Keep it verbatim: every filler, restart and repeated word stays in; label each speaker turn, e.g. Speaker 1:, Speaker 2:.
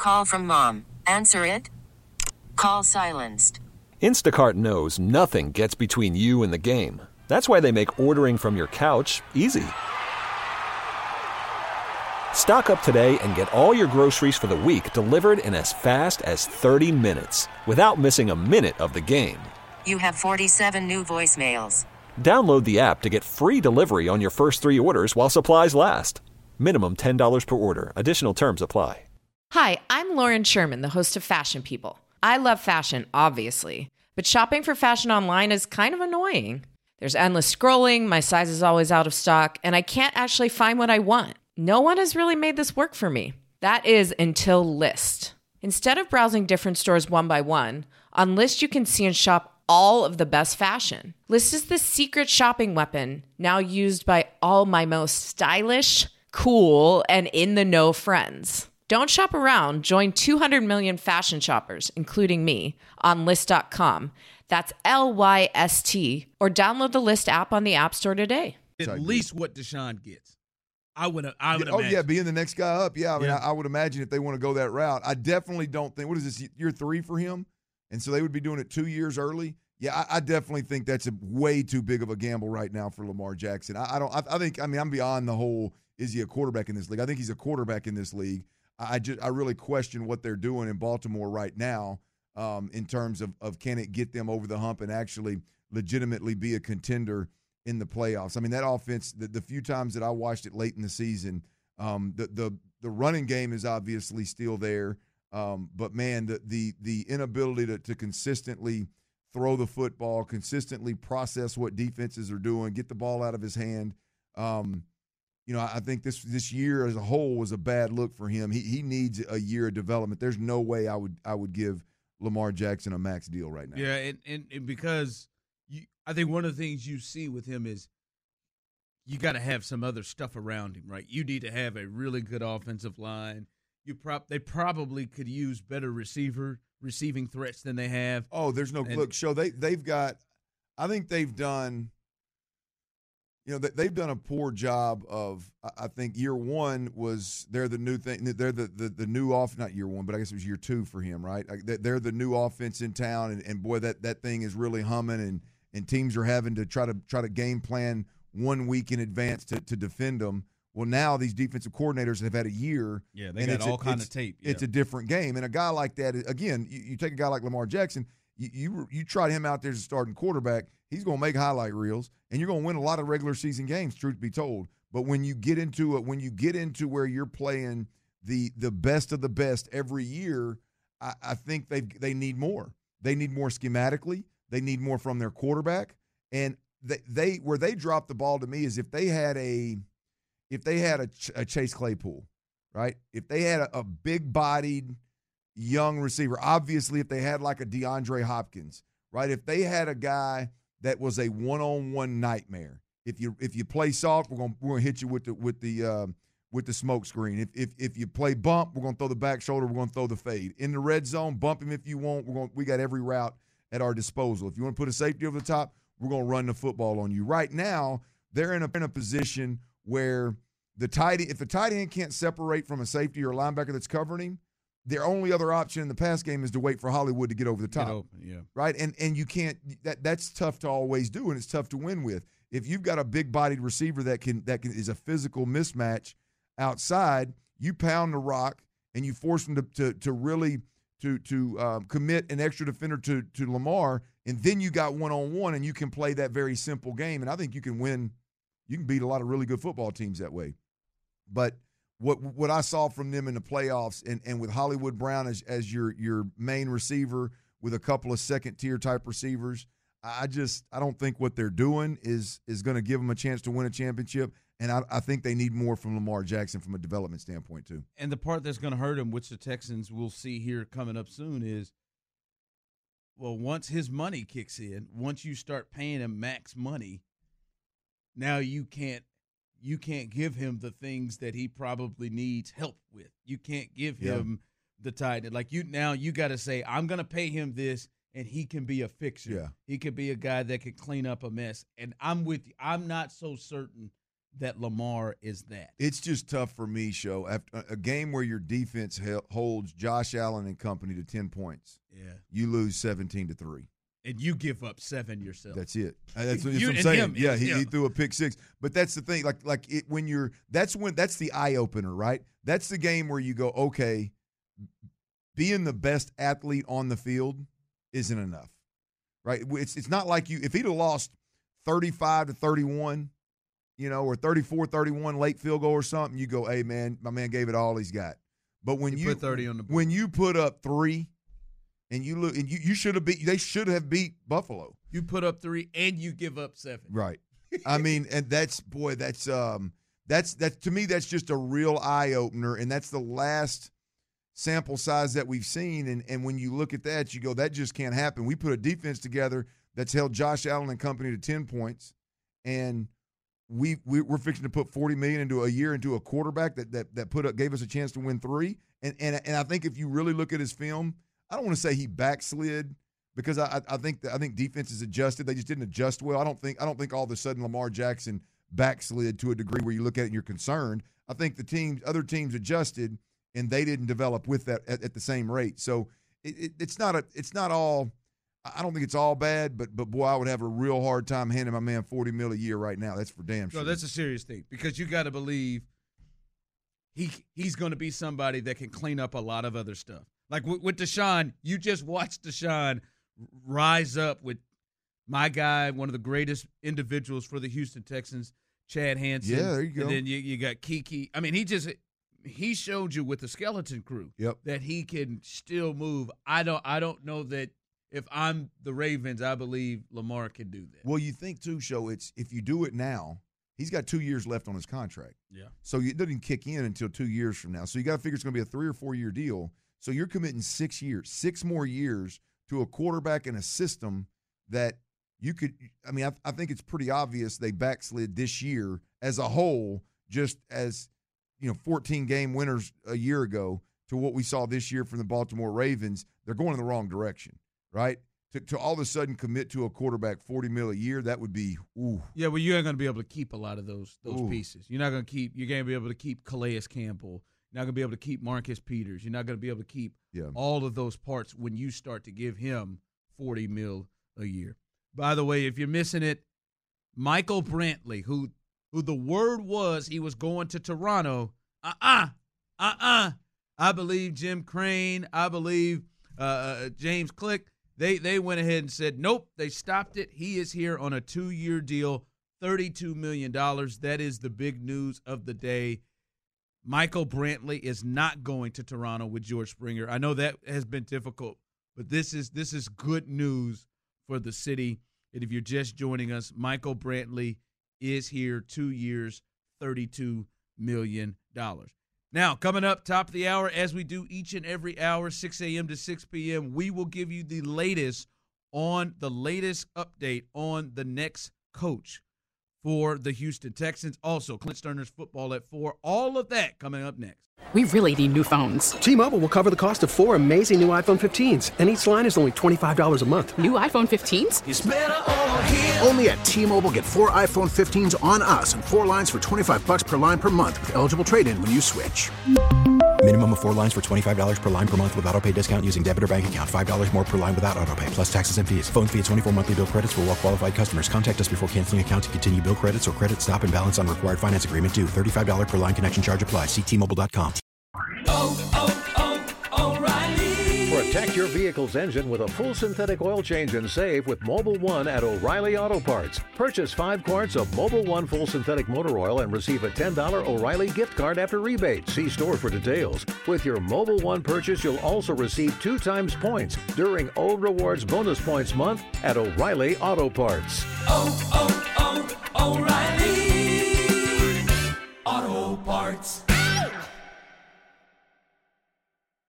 Speaker 1: Call from mom. Answer it. Call silenced.
Speaker 2: Instacart knows nothing gets between you and the game. That's why they make ordering from your couch easy. Stock up today and get all your groceries for the week delivered in as fast as thirty minutes without missing a minute of the game.
Speaker 1: You have forty-seven new voicemails.
Speaker 2: Download the app to get free delivery on your first three orders while supplies last. Minimum ten dollars per order. Additional terms apply.
Speaker 3: Hi, I'm Lauren Sherman, the host of Fashion People. I love fashion, obviously, but shopping for fashion online is kind of annoying. There's endless scrolling, my size is always out of stock, and I can't actually find what I want. No one has really made this work for me. That is until Lyst. Instead of browsing different stores one by one, on Lyst you can see and shop all of the best fashion. Lyst is the secret shopping weapon now used by all my most stylish, cool, and in-the-know friends. Don't shop around. Join two hundred million fashion shoppers, including me, on Lyst dot com. That's L Y S T. Or download the Lyst app on the App Store today.
Speaker 4: At least what Deshaun gets. I would I would
Speaker 5: Oh,
Speaker 4: imagine.
Speaker 5: yeah, being the next guy up. Yeah, I mean,
Speaker 4: Yeah.
Speaker 5: I, I would imagine if they want to go that route. I definitely don't think – what is this, year three for him? And so they would be doing it two years early. Yeah, I, I definitely think that's a way too big of a gamble right now for Lamar Jackson. I, I don't – I think – I mean, I'm beyond the whole is he a quarterback in this league. I think he's a quarterback in this league. I just I really question what they're doing in Baltimore right now um, in terms of, of can it get them over the hump and actually legitimately be a contender in the playoffs. I mean, that offense, the, the few times that I watched it late in the season, um, the the the running game is obviously still there, um, but man, the the the inability to, to consistently throw the football, consistently process what defenses are doing, get the ball out of his hand. Um, You know, I think this this year as a whole was a bad look for him. He he needs a year of development. There's no way I would I would give Lamar Jackson a max deal right now.
Speaker 4: Yeah, and, and, and because you, I think one of the things you see with him is you got to have some other stuff around him, right? You need to have a really good offensive line. You prop they probably could use better receiver receiving threats than they have.
Speaker 5: Oh, there's no
Speaker 4: and,
Speaker 5: look. Show they they've got. I think they've done. You know, they've done a poor job of, I think year one was, they're the new thing, they're the, the, the new off, not year one, but I guess it was year two for him, right? They're the new offense in town, and, and boy, that, that thing is really humming, and, and teams are having to try to try to game plan one week in advance to, to defend them. Well, now these defensive coordinators have had a year.
Speaker 4: Yeah, they got all kind of tape. Yeah.
Speaker 5: It's a different game. And a guy like that, again, you, you take a guy like Lamar Jackson, you, you you tried him out there as a starting quarterback, he's going to make highlight reels, and you're going to win a lot of regular season games, truth be told. But when you get into it, when you get into where you're playing the the best of the best every year, I, I think they they need more. They need more schematically. They need more from their quarterback. And they, they where they drop the ball to me is if they had a if they had a, a Chase Claypool, right? If they had a, a big-bodied young receiver, obviously if they had like a DeAndre Hopkins, right? If they had a guy that was a one-on-one nightmare. If you if you play soft, we're gonna we're gonna hit you with the with the uh, with the smoke screen. If if if you play bump, we're gonna throw the back shoulder. We're gonna throw the fade in the red zone. Bump him if you want. We're going we got every route at our disposal. If you want to put a safety over the top, we're gonna run the football on you. Right now, they're in a in a position where the tight if the tight end can't separate from a safety or a linebacker that's covering him, their only other option in the pass game is to wait for Hollywood to get over the top.
Speaker 4: Get open, yeah.
Speaker 5: Right? And and you can't that that's tough to always do, and it's tough to win with. If you've got a big-bodied receiver that can that can is a physical mismatch outside, you pound the rock and you force them to to, to really to to um, commit an extra defender to to Lamar, and then you got one-on-one, and you can play that very simple game. And I think you can win. You can beat a lot of really good football teams that way. But what what I saw from them in the playoffs, and, and with Hollywood Brown as as your your main receiver with a couple of second-tier type receivers, I just I don't think what they're doing is is going to give them a chance to win a championship, and I, I think they need more from Lamar Jackson from a development standpoint too.
Speaker 4: And the part that's going to hurt him, which the Texans will see here coming up soon, is, well, once his money kicks in, once you start paying him max money, now you can't you can't give him the things that he probably needs help with. You can't give
Speaker 5: Yeah.
Speaker 4: him the tight end. Like you now you got to say, I'm going to pay him this, and he can be a fixer.
Speaker 5: Yeah.
Speaker 4: He could be a guy that can clean up a mess. And I'm with you. I'm not so certain that Lamar is that.
Speaker 5: It's just tough for me, Show. After a game where your defense holds Josh Allen and company to ten points,
Speaker 4: yeah,
Speaker 5: you lose seventeen to three.
Speaker 4: And you give up seven yourself.
Speaker 5: That's it. That's, that's
Speaker 4: you,
Speaker 5: what I'm saying.
Speaker 4: Him,
Speaker 5: yeah, he,
Speaker 4: yeah.
Speaker 5: he threw a pick six. But that's the thing. Like, like it, when you're – that's when that's the eye-opener, right? That's the game where you go, okay, being the best athlete on the field isn't enough, right? It's it's not like you – if he'd have lost thirty-five to thirty-one, you know, or thirty-four thirty-one late field goal or something, you go, hey, man, my man gave it all he's got. But when
Speaker 4: you,
Speaker 5: you
Speaker 4: put thirty on the board.
Speaker 5: when you put up three – and you look, and you, you should have beat. They should have beat Buffalo.
Speaker 4: You put up three, and you give up seven.
Speaker 5: Right. I mean, and that's boy, that's um, that's that's to me, that's just a real eye opener, and that's the last sample size that we've seen. And and when you look at that, you go, that just can't happen. We put a defense together that's held Josh Allen and company to ten points, and we, we we're fixing to put forty million into a year into a quarterback that that that put up gave us a chance to win three. And and and I think if you really look at his film. I don't want to say he backslid because I, I think I think defenses adjusted. They just didn't adjust well. I don't think I don't think all of a sudden Lamar Jackson backslid to a degree where you look at it and you're concerned. I think the teams, other teams adjusted and they didn't develop with that at, at the same rate. So it, it, it's not a it's not all. I don't think it's all bad, but but boy, I would have a real hard time handing my man forty mil a year right now. That's for damn sure.
Speaker 4: No, that's a serious thing because you got to believe he he's going to be somebody that can clean up a lot of other stuff. Like with, with Deshaun, you just watched Deshaun rise up with my guy, one of the greatest individuals for the Houston Texans, Chad Hansen.
Speaker 5: Yeah, there you go.
Speaker 4: And then you, you got Kiki. I mean, he just he showed you with the skeleton crew
Speaker 5: yep.
Speaker 4: that he can still move. I don't I don't know that if I'm the Ravens, I believe Lamar can do that.
Speaker 5: Well, you think too, Show, it's if you do it now, he's got two years left on his contract.
Speaker 4: Yeah.
Speaker 5: So it doesn't kick in until two years from now. So you got to figure it's going to be a three or four year deal. So you're committing six years, six more years to a quarterback in a system that you could – I mean, I, I think it's pretty obvious they backslid this year as a whole just as, you know, fourteen-game winners a year ago to what we saw this year from the Baltimore Ravens. They're going in the wrong direction, right? To, to all of a sudden commit to a quarterback forty mil a year, that would be ooh.
Speaker 4: Yeah, well, you ain't going to be able to keep a lot of those those
Speaker 5: Ooh.
Speaker 4: pieces. You're not going to keep – you're going to be able to keep Calais Campbell. You're not going to be able to keep Marcus Peters. You're not going to be able to keep
Speaker 5: yeah.
Speaker 4: all of those parts when you start to give him forty mil a year. By the way, if you're missing it, Michael Brantley, who who the word was he was going to Toronto, uh-uh, uh-uh. I believe Jim Crane, I believe uh, James Click, they, they went ahead and said, nope, they stopped it. He is here on a two-year deal, thirty-two million dollars. That is the big news of the day. Michael Brantley is not going to Toronto with George Springer. I know that has been difficult, but this is this is good news for the city. And if you're just joining us, Michael Brantley is here, two years, thirty-two million dollars. Now, coming up, top of the hour, as we do each and every hour, six a.m. to six p.m., we will give you the latest on the latest update on the next coach for the Houston Texans. Also, Clint Sterner's football at four. All of that coming up next.
Speaker 6: We really need new phones.
Speaker 7: T-Mobile will cover the cost of four amazing new iPhone fifteens, and each line is only twenty-five dollars a month.
Speaker 6: New iPhone fifteens?
Speaker 8: It's better over here. Only at T-Mobile, get four iPhone fifteens on us and four lines for twenty-five dollars per line per month with eligible trade-in when you switch.
Speaker 9: Minimum of four lines for twenty-five dollars per line per month with autopay discount using debit or bank account. five dollars more per line without autopay, plus taxes and fees. Phone fee at twenty-four monthly bill credits for well-qualified customers. Contact us before canceling account to continue bill credits or credit stop and balance on required finance agreement due. thirty-five dollars per line connection charge applies. See T Mobile dot com.
Speaker 10: Oh, oh, oh, O'Reilly.
Speaker 11: Protect your vehicle's engine with a full synthetic oil change and save with Mobil one at O'Reilly Auto Parts. Purchase five quarts of Mobil one full synthetic motor oil and receive a ten dollars O'Reilly gift card after rebate. See store for details. With your Mobil one purchase, you'll also receive two times points during O Rewards Bonus Points Month at O'Reilly Auto Parts.
Speaker 10: Oh, oh,